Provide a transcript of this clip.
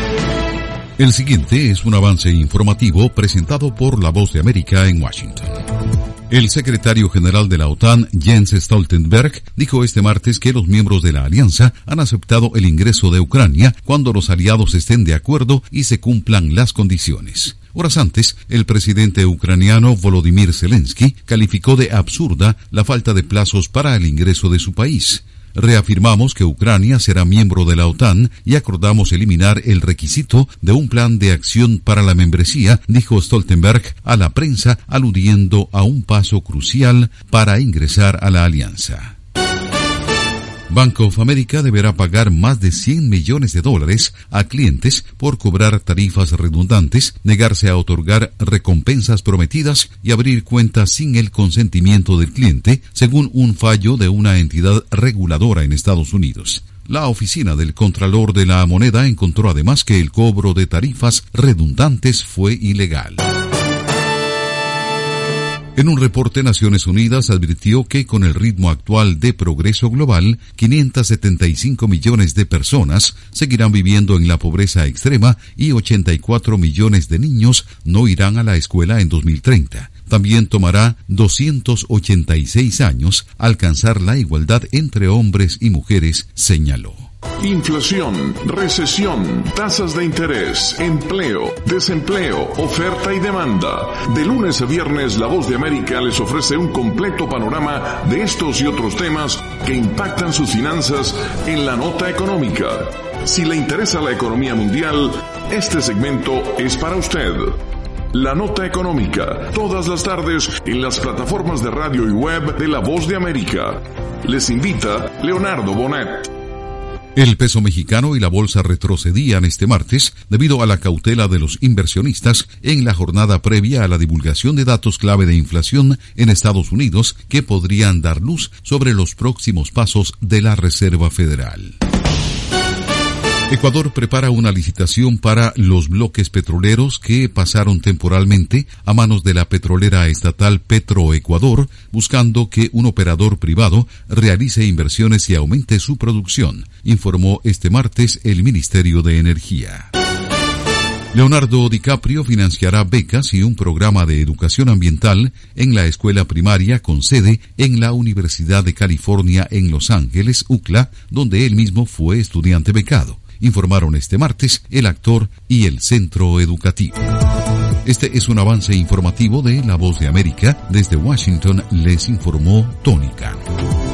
El siguiente es un avance informativo presentado por La Voz de América en Washington. El secretario general de la OTAN, Jens Stoltenberg, dijo este martes que los miembros de la alianza han aceptado el ingreso de Ucrania cuando los aliados estén de acuerdo y se cumplan las condiciones. Horas antes, el presidente ucraniano Volodymyr Zelensky calificó de absurda la falta de plazos para el ingreso de su país. Reafirmamos que Ucrania será miembro de la OTAN y acordamos eliminar el requisito de un plan de acción para la membresía, dijo Stoltenberg a la prensa, aludiendo a un paso crucial para ingresar a la alianza. Bank of America deberá pagar más de $100 millones a clientes por cobrar tarifas redundantes, negarse a otorgar recompensas prometidas y abrir cuentas sin el consentimiento del cliente, según un fallo de una entidad reguladora en Estados Unidos. La oficina del Contralor de la Moneda encontró además que el cobro de tarifas redundantes fue ilegal. En un reporte, Naciones Unidas advirtió que con el ritmo actual de progreso global, 575 millones de personas seguirán viviendo en la pobreza extrema y 84 millones de niños no irán a la escuela en 2030. También tomará 286 años alcanzar la igualdad entre hombres y mujeres, señaló. Inflación, recesión, tasas de interés, empleo, desempleo, oferta y demanda. De lunes a viernes, La Voz de América les ofrece un completo panorama de estos y otros temas que impactan sus finanzas en la nota económica. Si le interesa la economía mundial, este segmento es para usted. La Nota Económica, todas las tardes en las plataformas de radio y web de La Voz de América. Les invita Leonardo Bonet. El peso mexicano y la bolsa retrocedían este martes debido a la cautela de los inversionistas en la jornada previa a la divulgación de datos clave de inflación en Estados Unidos que podrían dar luz sobre los próximos pasos de la Reserva Federal. Ecuador prepara una licitación para los bloques petroleros que pasaron temporalmente a manos de la petrolera estatal Petroecuador, buscando que un operador privado realice inversiones y aumente su producción, informó este martes el Ministerio de Energía. Leonardo DiCaprio financiará becas y un programa de educación ambiental en la escuela primaria con sede en la Universidad de California en Los Ángeles, UCLA, donde él mismo fue estudiante becado, informaron este martes el actor y el centro educativo. Este es un avance informativo de La Voz de América. Desde Washington les informó Tony Cano.